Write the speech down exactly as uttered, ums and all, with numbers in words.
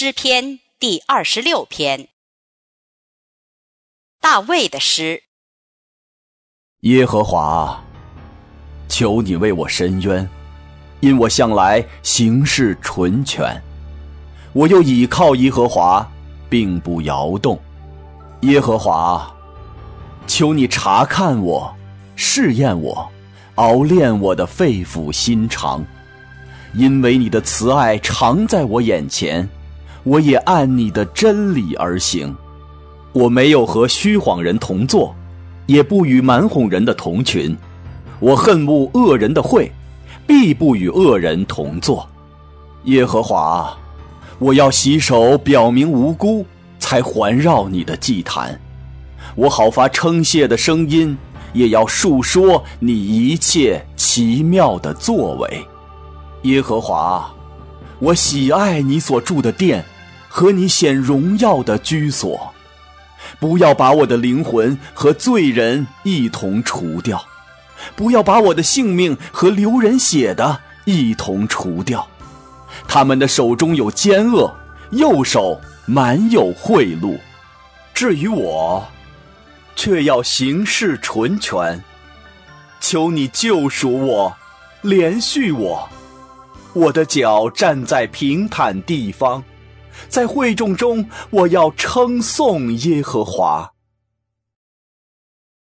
诗篇第二十六篇。大卫的诗。 耶和华，求你为我伸冤，因我向来行事纯全。我又倚靠耶和华，并不摇动。耶和华，求你察看我，试验我，熬炼我的肺腑心肠。因为你的慈爱常在我眼前，我也按你的真理而行。我没有和虚谎人同坐，也不与蛮哄人的同群。我恨恶恶人的会，必不与恶人同坐。耶和华，我要洗手表明无辜，才环绕你的祭坛。我好发称谢的声音，也要述说你一切奇妙的作为。耶和华，我喜爱你所住的殿和你显荣耀的居所。不要把我的灵魂和罪人一同除掉，不要把我的性命和流人血的一同除掉。他们的手中有奸恶，右手满有贿赂。至于我，却要行事纯全。求你救赎我，怜恤我。我的脚站在平坦地方，在会众中我要称颂耶和华。